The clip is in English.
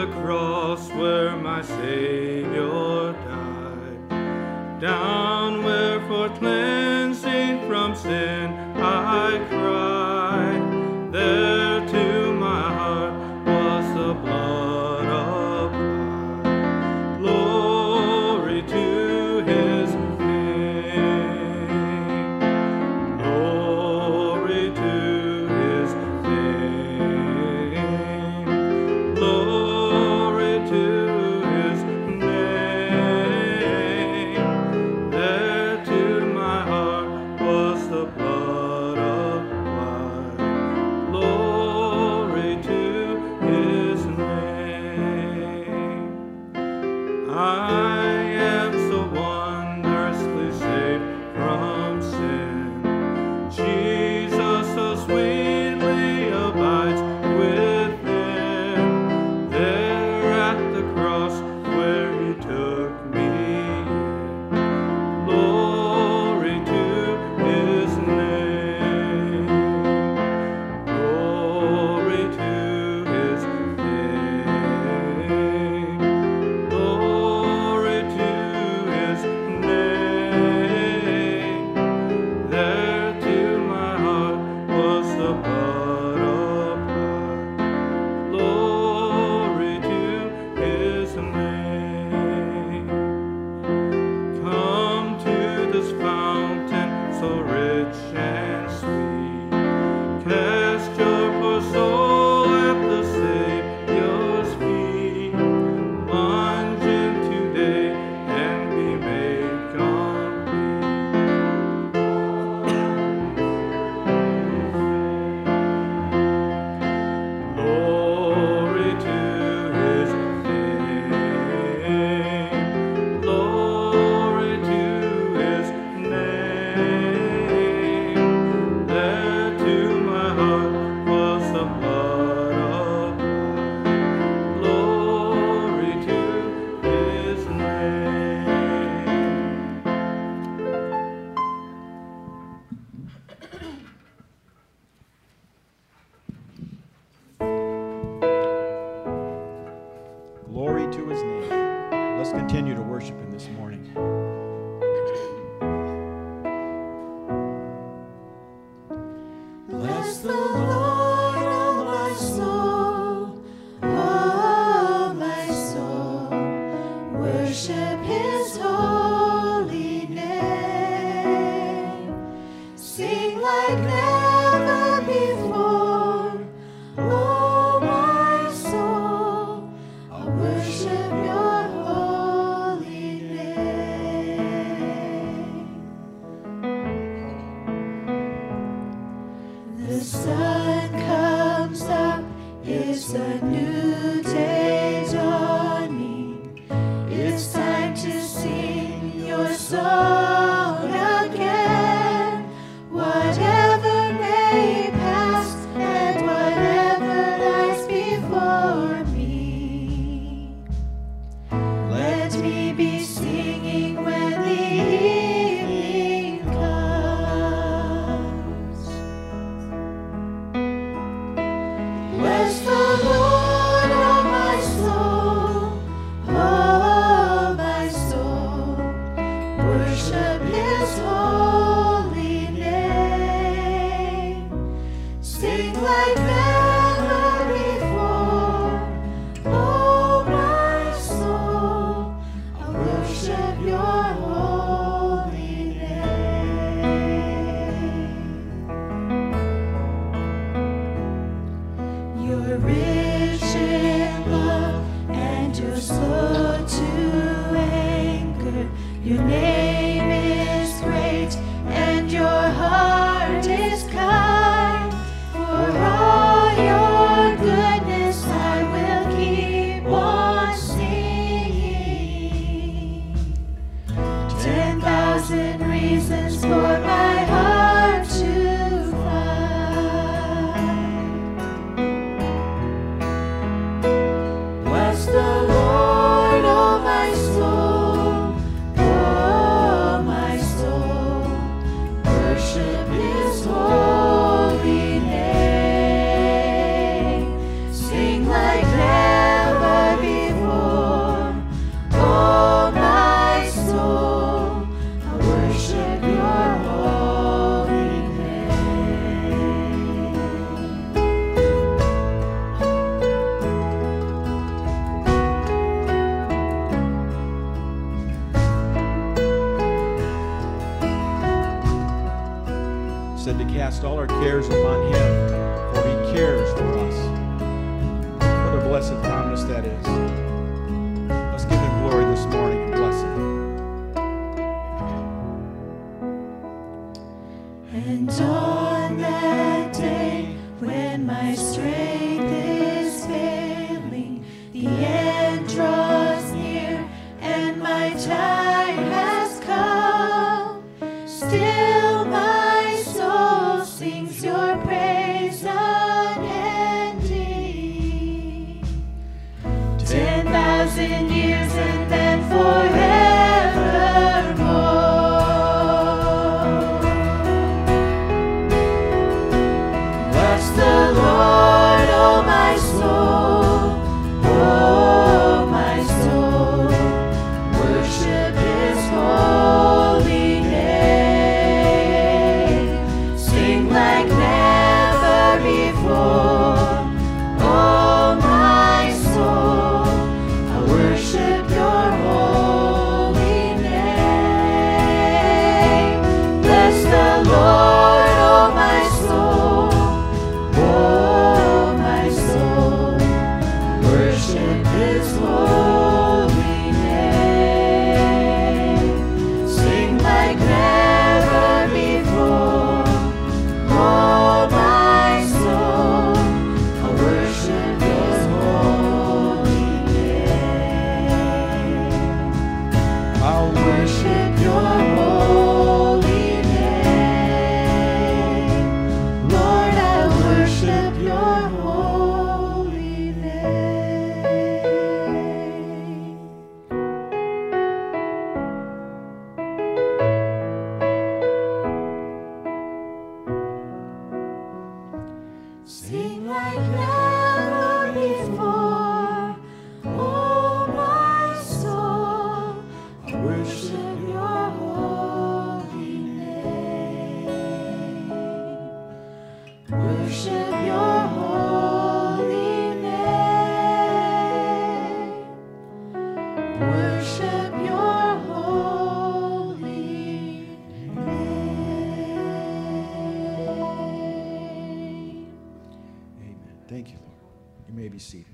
the cross where my Savior died, down where for cleansing from sin I cried, there to my heart was the blood applied. Glory to his name. Glory to his name. Glory to his name. There to my heart was the blood applied. Glory to his name. I am so wondrously saved from sin. Jesus so sweetly abides within. There at the cross where he took me in. Glory to his name. Glory to his name. Glory to his name. There to my heart was the blood applied. Glory to his name. Come to this fountain so rich and sweet. Cast your poor soul at the Savior's feet. Plunge in today and be made complete. Glory to his name. Glory to his name. There to my heart was the blood applied. Glory to his name. Glory to his name. Let's continue to worship him this morning. Bless the Lord, oh my soul, oh my soul, worship his holy name. Sing like never before, oh my soul, I'll worship your holy name. The sun comes up, it's a new day dawning. It's time to sing your song again. Whatever said to cast all our cares upon Him, for He cares for us. What a blessed promise that is. Let's give Him glory this morning and bless Him. And on that day when my strength is failing, the end draws near and my time has come, still my soul sings your praise unending. 10,000 years and then forevermore. Bless the Lord, oh my soul, oh my soul, worship His holy name. Sing like never before, oh my soul, I worship your holy name. Bless the Lord, oh my soul, oh my soul, worship His holy name. Sing like never before, oh my soul, I worship His holy name. I'll worship your holy name. Lord, I worship your holy name. Sing like never before, oh my soul, I worship your holy name. Worship your holy name. Worship your holy name. Amen. Thank you, Lord. You may be seated.